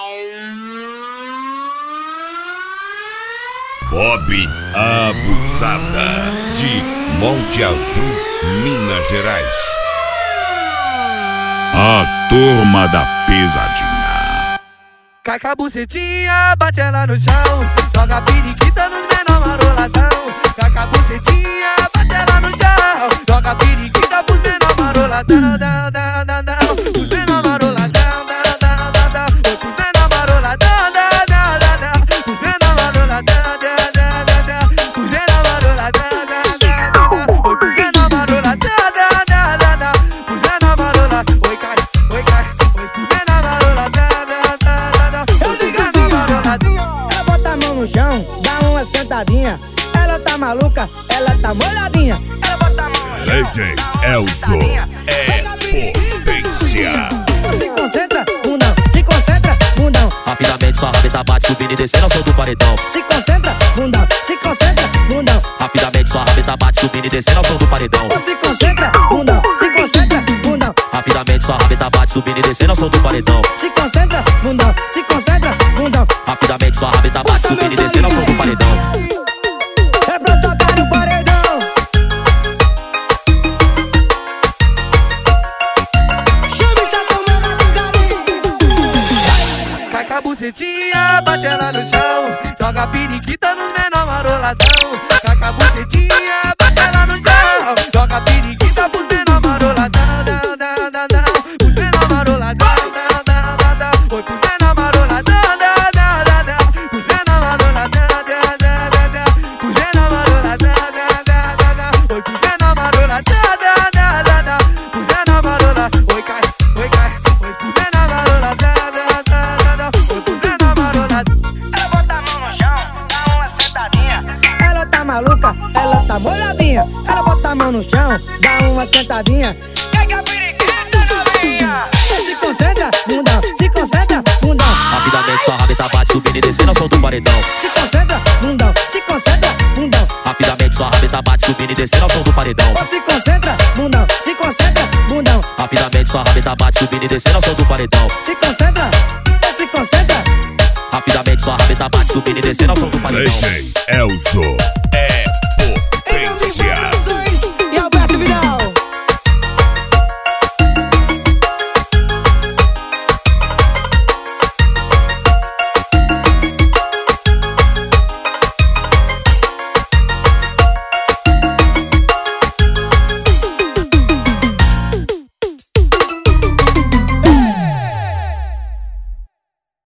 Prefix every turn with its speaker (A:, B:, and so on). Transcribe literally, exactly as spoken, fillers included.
A: Bob Abusada, de Monte Azul, Minas Gerais.
B: A turma da pesadinha.
C: Caca a bucetinha, bate ela no chão, joga a periquita nos menor maroladão. Caca a bucetinha, bate ela no chão, joga a periquita pros menor maroladão. Dão, dão, dão, dão, pros menor maroladão. Dão, dão, dão, dão, oi, pros menor maroladão. Dão, dão, dão, dão, pros menor maroladão. Dão, dão, dão, dão, pros menor maroladão. Dão, dão, dão, dão, oi, pros menor maroladão. Dão, dão, dão, dão, pros menor maroladão. Oi, cai, oi, cai, oi, pros menor maroladão.
D: Ela bota a mão no chão, dá uma sentadinha. Ela tá maluca, ela tá molhadinha. Ela bota a mão no chão,
A: D J Elzo é potência.
D: Se concentra, bundão, se concentra, bundão.
E: Rapidamente sua rabeta bate, subindo e descendo ao som do paredão.
D: Se concentra, bundão, se concentra, bundão.
E: Rapidamente sua rabeta bate, subindo e descendo ao som do paredão.
D: Se concentra, bundão, se concentra, bundão.
E: Rapidamente sua rabeta bate, subindo e descendo ao som do paredão.
D: Se concentra, bundão, se concentra, bundão.
E: Rapidamente sua rabeta bate, subindo e descendo ao som do paredão.
D: É pra tocar no paredão. Chama essa turma da pesadinha.
C: Caca a bucetinha, bate ela no chão, joga a periquita nos menor maroladão. Caca a bucetinha, bate ela no chão, joga a periquita pros menor maroladão. Dão, dão, dão, dão, pros menor maroladão. Dão, dão, dão, dão, oi, pros menor maroladão. Dão, dão, dão, dão, pros menor maroladão. Dão, dão, dão, dão, pros menor maroladão. Dão, dão, dão, dão, oi, pros menor maroladão. Dão, dão, dão, dão, pros menor maroladão. Oi, cai, oi, cai, oi, pros menor maroladão. Dão, dão, dão, dão, oi, pros menor maroladão.
D: Ela bota a mão no chão, dá uma sentadinha. Ela tá maluca, ela tá molhadinha. Ela bota a mão no chão, dá uma sentadinha. Pega a periquita, novinha. Se concentra, bundão, se concentra, bundão.
E: Rapidamente sua rabeta bate, subindo e descendo ao som do paredão.
D: Se concentra, bundão, se concentra, bundão.
E: Rapidamente sua rabeta bate, subindo e descendo ao som do paredão.
D: Se concentra, bundão, se concentra, bundão.
E: Rapidamente sua rabeta bate, subindo e descendo ao som do paredão.
D: Se concentra, se concentra.
E: Rapidamente sua rabeta bate, subindo e descendo ao som do
A: D
E: paredão.
A: J Elzo é